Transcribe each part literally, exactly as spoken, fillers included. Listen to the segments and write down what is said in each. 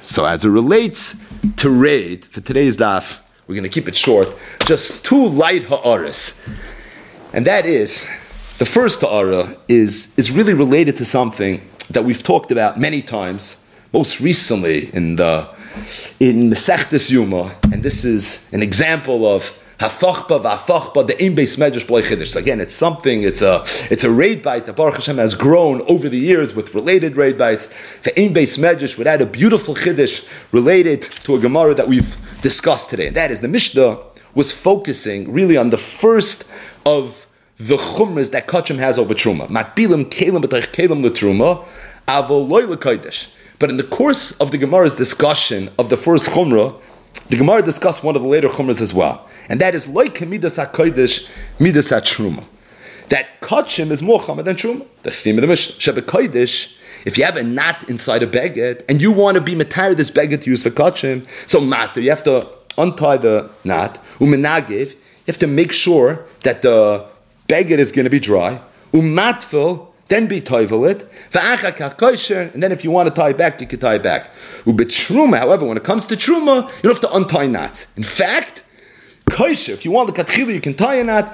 So as it relates to raid, for today's daf, we're going to keep it short, just two light ha'aras. And that is, the first ha'ara is, is really related to something that we've talked about many times, most recently in the in the Sechtes Yuma, and this is an example of hafachba v'afachba, the ein beis medrash b'lei chiddush. So again, it's something, it's a it's a raid bite that Baruch Hashem has grown over the years with related raid bites. The ein beis medrash would add a beautiful chiddush related to a Gemara that we've discussed today. And that is, the Mishnah was focusing really on the first of the chumras that Kachim has over Truma. Matbilim kelim b'tach kelim l'truma, avol loy l'kodesh. But in the course of the Gemara's discussion of the first chumrah, the Gemara discussed one of the later chumras as well. And that is loy midas hakodesh, midas hatruma. That Kachim is more chama than truma. The theme of the Mishnah. Shebe kodesh, if you have a knot inside a beged, and you want to be matar this beged to use for Kachim, so matter, you have to untie the knot, umenagiv, you have to make sure that the beged is going to be dry, umatfil, then be toivel it, and then if you want to tie it back, you can tie it back. Truma, however, when it comes to truma, you don't have to untie knots. In fact, kosher, if you want the katchila, you can tie a knot,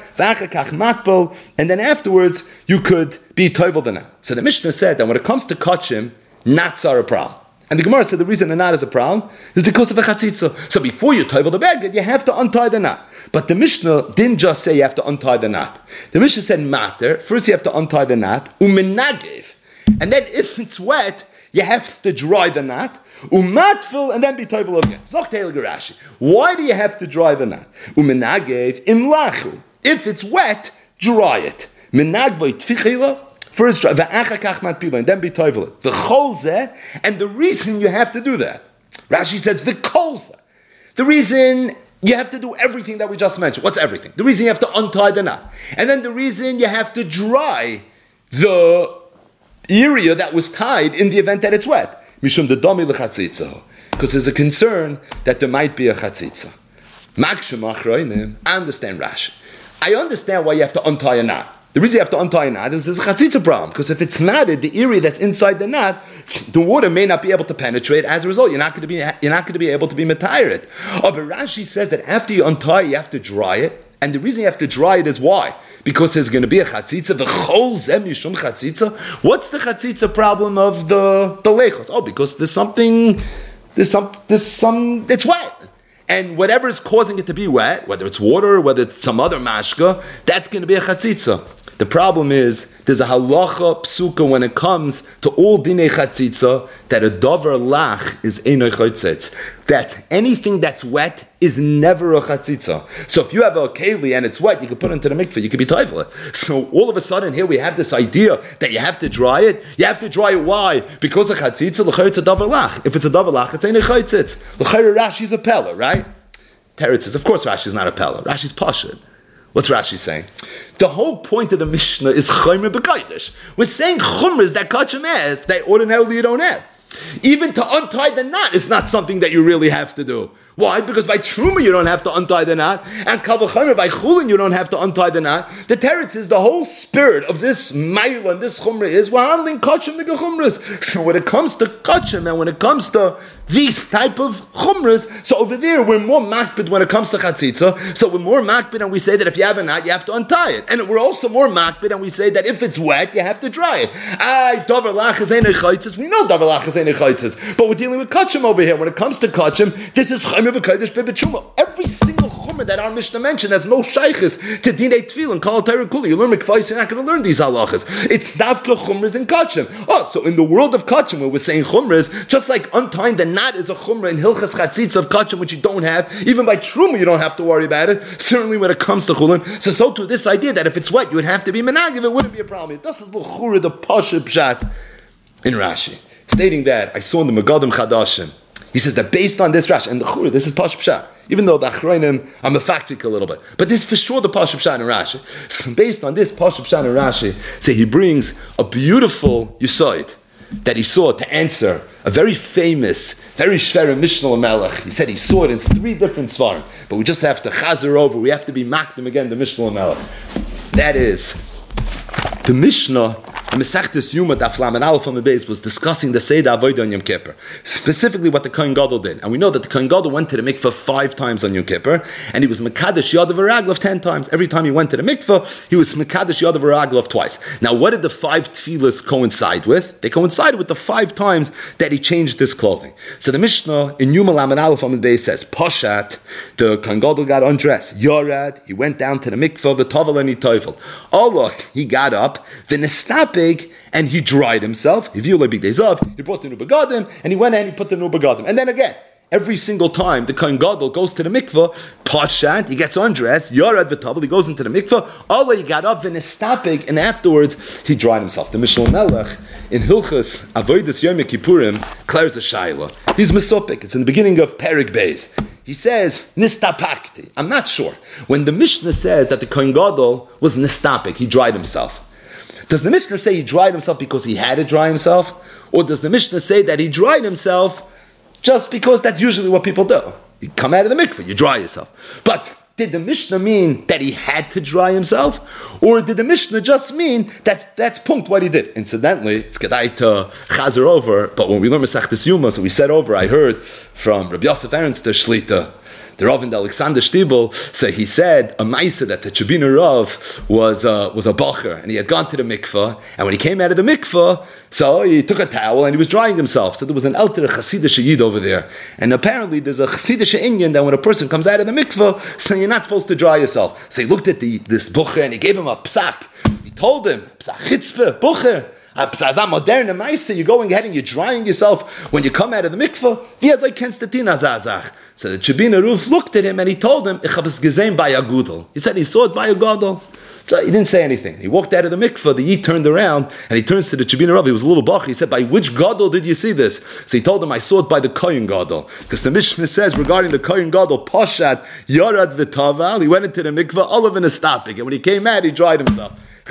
and then afterwards you could be toivel the knot. So the Mishnah said that when it comes to kachim, knots are a problem. And the Gemara said the reason a knot is a problem is because of a chatzitza. So before you toivel the beged, you have to untie the knot. But the Mishnah didn't just say you have to untie the knot. The Mishnah said mater, first you have to untie the knot, umenagiv, and then if it's wet, you have to dry the knot, umatfil, and then be toivel again. Zok teil garashi. Why do you have to dry the knot? Umenagiv imlachu. If it's wet, dry it. Menagvoi tfichila. First dry, and then be toivel it. The cholzeh, and the reason you have to do that, Rashi says the kolzeh. The reason you have to do everything that we just mentioned. What's everything? The reason you have to untie the knot, and then the reason you have to dry the area that was tied in the event that it's wet. Mishum the domi lechatzitza, because there's a concern that there might be a chatzitza. Makshem achroinim. I understand Rashi. I understand why you have to untie a knot. The reason you have to untie a knot is there's a chatzitza problem, because if it's knotted, the area that's inside the knot, the water may not be able to penetrate. As a result, you're not going to be you're not going to be able to be matayirit. Oh, but Rashi says that after you untie, you have to dry it, and the reason you have to dry it is why? Because there's going to be a chatzitza. The chol zem yishum chatzitza. What's the chatzitza problem of the the lechos? Oh, because there's something, there's some, there's some, it's wet. And whatever is causing it to be wet, whether it's water, whether it's some other mashka, that's going to be a chatzitza. The problem is, there's a halacha psuka when it comes to all dinei chatzitza, that a dover lach is einoi chaytzitz. That anything that's wet is never a chatzitza. So if you have a keli and it's wet, you can put it into the mikveh, you can be toivel it. So all of a sudden here we have this idea that you have to dry it. You have to dry it, why? Because a chatzitza, l'chayr it's a dover lach. If it's a dover lach, it's einoi chaytzitz. L'chayr Rashi's a pella, right? Teretz says, of course Rashi's not a pella. Rashi's pashut. What's Rashi saying? The whole point of the Mishnah is chaymer b'kodesh. We're saying chumras that kachim has that ordinarily you don't have. Even to untie the knot is not something that you really have to do. Why? Because by truma you don't have to untie the knot, and kal v'chomer by chulin you don't have to untie the knot. The teretz is the whole spirit of this ma'ila and this chumra is we're handling kachim nigga chumras. So when it comes to kachim and when it comes to these type of chumras, so over there we're more makbid when it comes to chatzitza. So we're more makbid and we say that if you have a knot you have to untie it, and we're also more makbid and we say that if it's wet you have to dry it. Ay, davar lachas einei chaytzis. We know davar lachas einei chaytzis, but we're dealing with kachim over here. When it comes to kachim, this is chaymer. Every single chumrah that our Mishnah mentioned has no shaykhs to dinei tefillin, kol Torah kuli. You learn mikvahs, you're not going to learn these halachas. It's davka chumras in kachim. Oh, so in the world of kachim, where we're saying chumras, just like untying the knot is a chumrah in hilchas chatzitz of kachim, which you don't have, even by truma you don't have to worry about it. Certainly when it comes to chulin. So, so to this idea that if it's wet you would have to be menagiv, it wouldn't be a problem. This is l'chura the pasha pshat in Rashi, stating that I saw in the Megadim Chadashim. He says that based on this Rashi, and the Chura, this is Pashup Pshat, even though the Achroinim, I'm a factic a little bit, but this is for sure the Pashup Pshat in Rashi. So based on this Pashup Pshat in Rashi, so he brings a beautiful Yisoid that he saw to answer a very famous, very shver Mishnah Melech. He said he saw it in three different svarim, but we just have to chazer over, we have to be makdim again, the Mishnah Melech. That is, the Mishnah And Masechtas Yuma Daf Lamed Aleph on the base was discussing the Seder Avodah on Yom Kippur, specifically what the Kohen Gadol did. And we know that the Kohen Gadol went to the mikveh five times on Yom Kippur, and he was Mekadesh Yadav V'Raglav ten times. Every time he went to the mikveh, he was Mekadesh Yadav V'Raglav twice. Now, what did the five tefillas coincide with? They coincided with the five times that he changed his clothing. So the Mishnah in Yuma Lamed Aleph on the base says, Poshat, the Kohen Gadol got undressed. Yorad, he went down to the mikveh, v'tovel and he tovel. Oh look, he got up, v'nestapig, and he dried himself. He viewed big days of. He brought the new begadim, and he went and he put the new begadim. And then again, every single time the Kohen Gadol goes to the mikveh, Pashat, he gets undressed, Yorad v'tovel, he goes into the mikveh. Allah, he got up, v'nestapig, and afterwards he dried himself. The Mishnah Melech in Hilchas Avodas Yom Kippurim declares a shayla. He's mesopik. It's in the beginning of Perik Beis. He says, Nistapakti. I'm not sure. When the Mishnah says that the Kohen Gadol was nistapik, he dried himself, does the Mishnah say he dried himself because he had to dry himself? Or does the Mishnah say that he dried himself just because that's usually what people do? You come out of the mikveh, you dry yourself. But did the Mishnah mean that he had to dry himself? Or did the Mishnah just mean that that's punkt what he did? Incidentally, it's kedai to chazer over, but when we learn Masechtas Yuma, so we said over, I heard from Rabbi Yosef Ernst, the Shlita, the Rav in the Alexander Shtibel, so he said a ma'isa that the Chabina Rav was uh, was a bacher, and he had gone to the mikveh, and when he came out of the mikveh, so he took a towel and he was drying himself. So there was an elder Chassidish Yid over there, and apparently there's a Chassidish Inyan that when a person comes out of the mikveh, so you're not supposed to dry yourself. So he looked at the this bacher and he gave him a psak. He told him, psak chitzpeh, bacher. You're going ahead and you're drying yourself when you come out of the mikveh. So the Chabina Ruf looked at him and he told him, he said he saw it by a gadol. So he didn't say anything. He walked out of the mikveh, the Yid turned around, and he turns to the Chabina Rav. He was a little bach. He said, by which gadol did you see this? So he told him, I saw it by the Kohen Gadol. Because the Mishnah says, regarding the Kohen Gadol, Poshat, Yorad v'taval, he went into the mikveh, Olav and Estapik. And when he came out, he dried himself. By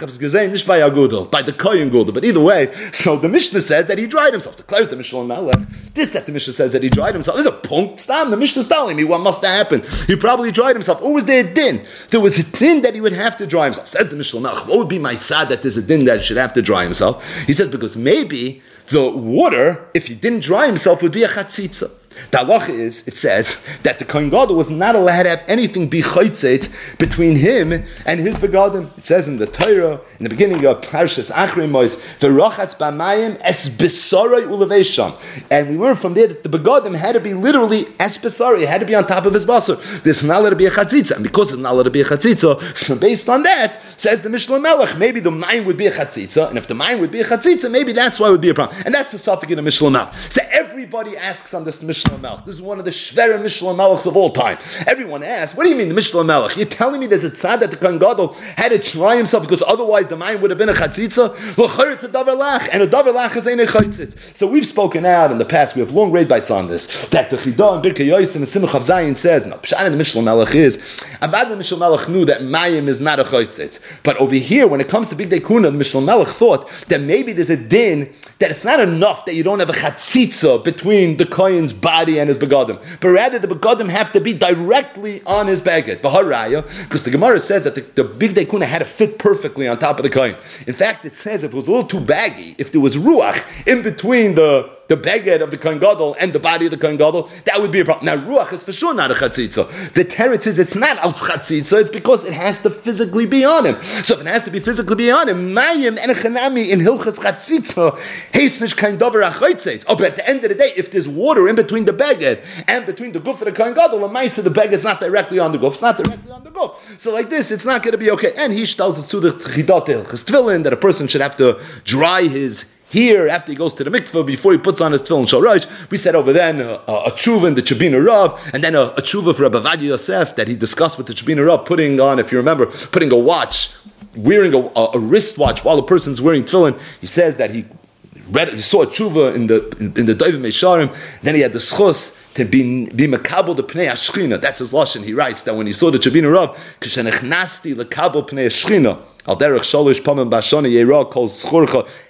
the Kohen Gadol. But either way, so the Mishnah says that he dried himself. So clears the Mishnah Melech. This that the Mishnah says that he dried himself. There's a punkt. Stam. The Mishnah is telling me what must have happened. He probably dried himself. Or was there a din? There was a din that he would have to dry himself. Says the Mishnah Melech. What would be my tzad that there's a din that he should have to dry himself? He says because maybe the water, if he didn't dry himself, would be a chatzitza. The halacha is, it says, that the Kohen Gadol was not allowed to have anything be chaytzet between him and his begadim. It says in the Torah, in the beginning of Parshas Achrei Mos, v'rachatz b'mayim es besorei ulevesham. And we learned from there that the begadim had to be literally es besorei, it had to be on top of his basar. There's not allowed to be a chatzitza. And because it's not allowed to be a chatzitza, so based on that, says the Mishnah Melech, maybe the mine would be a chatzitza, and if the mine would be a chatzitza, maybe that's why it would be a problem. And that's the suffix in the Mishnah Melech. So everybody asks on this Mishnah Melech. This is one of the shverer Mishnah Melechs of all time. Everyone asks, what do you mean the Mishnah Melech? You're telling me there's a tzad that the Kohen Gadol had to try himself because otherwise the mine would have been a chatzitza? It's a davar lach, and a davar lach is ain't a chatzitz. So we've spoken out in the past, we have long read bites on this, that the Chidah and Birkei Yosef and Simcha Zayin says, no, Pshat in the Mishnah Melech is, Avad the Mishnah Melech knew that mayim is not a chatzitz. But over here, when it comes to Big Day Kuna, the Mishnah Melech thought that maybe there's a din that it's not enough that you don't have a chatzitza between the Kohen's body and his begadim, but rather the begadim have to be directly on his baguette. V'haraya, because the Gemara says that the, the Big Day Kuna had to fit perfectly on top of the Kohen. In fact, it says if it was a little too baggy, if there was ruach in between the the baguette of the Kohen Gadol and the body of the Kohen Gadol, that would be a problem. Now, ruach is for sure not a chatzitza. The teretz is it's not out chatzitza, it's because it has to physically be on him. So if it has to be physically be on him, mayim and chanami in hilchas chatzitza, heisnish kein davar achotzet. Oh, but at the end of the day, if there's water in between the baguette and between the guf of the Kohen Gadol, the ma'isa the baguette's not directly on the guf, it's not directly on the guf. So like this, it's not going to be okay. And he tells it to the chidat hilchas tefillin that a person should have to dry his here, after he goes to the mikveh, before he puts on his tefillin shalrosh. We said over then uh, a tshuva in the Chabina Rav, and then a, a tshuva for Rabbi Ovadia Yosef that he discussed with the Chabina Rav, putting on, if you remember, putting a watch, wearing a, a, a wristwatch while the person's wearing tefillin. He says that he read, he saw a tshuva in the in, in the Doivim Meisharim. Then he had the schus to be be makabel the pnei hashchina. That's his lashon. He writes that when he saw the Chabina Rav, kishenechnasti lekabel pnei hashchina. Al derech sholish pamim bashana yera kol schurcha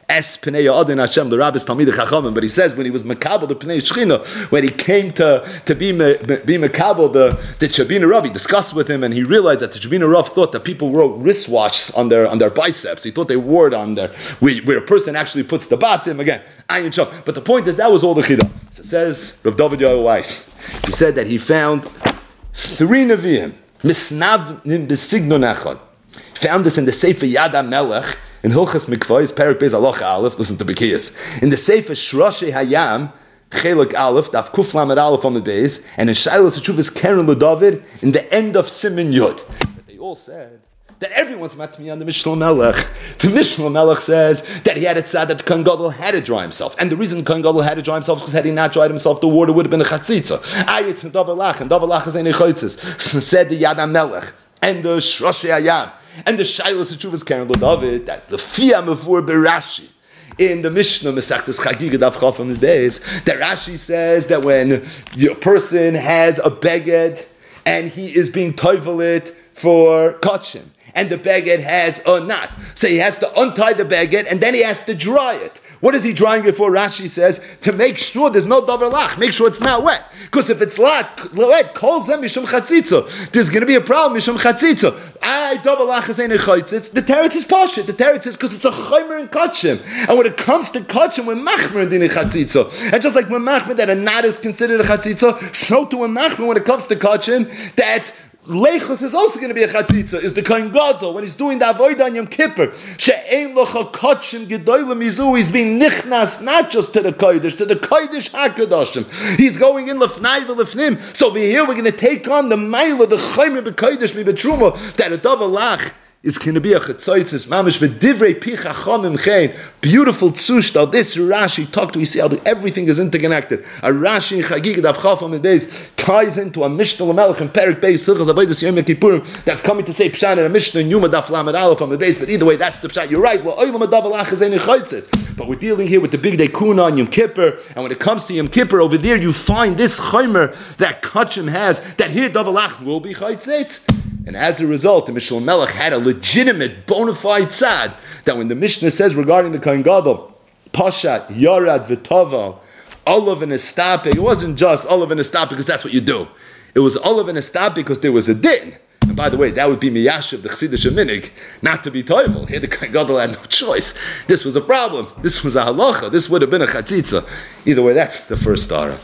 Es Pnei Adin Hashem, the Rabbis Talmidei Chachamim. But he says when he was Makabel the Pnei Shechina, when he came to, to be, be Makabel the, the Chabina Rav, he discussed with him and he realized that the Chabina Rav thought that people wore wristwatches on their on their biceps. He thought they wore it on their, where, where a person actually puts the batim, again, Ayin Sham. But the point is, that was all the Chidah. So it says, Rav David Yoel Weiss, he said that he found three Nevi'im, Misnavnim B'Signon Echad. Found this in the Sefer Yad HaMelech, in Hilchas Mikvahs, Perek Beis Halacha Aleph, listen to Bekiyas. In the Sefer Shroshei Hayam, Chelek Aleph, Daf Kuf Lamed Aleph on the days, and in Shailas Teshuvas Keren LeDavid, in the end of Siman Yud. But they all said that everyone's matmi on the Mishnah Melech. The Mishnah Melech says that he had it said that the Kohen Gadol had to dry himself. And the reason the Kohen Gadol had to dry himself is because had he not dried himself, the water would have been a chatzitza. Ayetz and Davar Lach, and Davar Lach is ein echaitzis. Said the Yad HaMelech, and the Shroshei Hayam, and the Shailas Teshuvas Keren LeDavid, that the Fiyah Mavur Berashi, in the Mishnah Masechtas Chagiga Daf Chaf on the days, that Rashi says that when a person has a beged and he is being toivelit for kachim, and the beged has a knot, so he has to untie the beged and then he has to dry it. What is he drying it for? Rashi says to make sure there's no davar lach, make sure it's not wet. Because if it's wet, calls them mishum chatzitza. There's going to be a problem mishum chatzitza. I davar lach is ain't a chatzitz. The teretz is pashit. The teretz is because it's a chaymer in kachim. And when it comes to kachim, we're machmer in dini chatzitza. And just like we're machmer that a knot is considered a chatzitza, so to a machmer when it comes to kachim that Leichus is also going to be a chatzitza. Is the Kohen Gadol when he's doing the avodah on Yom Kippur? She'ein locha kachim gedolim mizu. He's being nichnas not just to the kodesh, to the kodesh hakadoshim. He's going in lefnai v'lefnim. So over here we're going to take on the ma'ila, the chaymer b'kodesh mi'betruma, that a davar lach is going to be a chetzoitzis mamish v'divrei pi chachamim chein. Beautiful tzushta. This Rashi talked to. We see how everything is interconnected. A Rashi in Chagiga Daf Chaf on the days ties into a Mishnah L'Melech and Perek Beis Hilchas Avodas Yom Kippurim that's coming to say Pshan and a Mishnah in Yuma Daf Lamed Aleph on the days. But either way, that's the Pshan. You're right. Well, Olam Adav Alach is any chaytzit. But we're dealing here with the big day Kuna on Yom Kippur, and when it comes to Yom Kippur, over there you find this chaymer that Kachim has. That here Dav Alach will be chaytzit. And as a result, the Mishnah Melech had a legitimate, bona fide tzad, that when the Mishnah says regarding the Kohen Gadol, Pashat, Yarad, V'Tava, Olav and Estap, it wasn't just Olav and Estap because that's what you do. It was Olav and Estap because there was a din. And by the way, that would be Miyashiv, the Chassidish Minig, not to be toivel. Here the Kohen Gadol had no choice. This was a problem. This was a halacha. This would have been a chatzitza. Either way, that's the first star.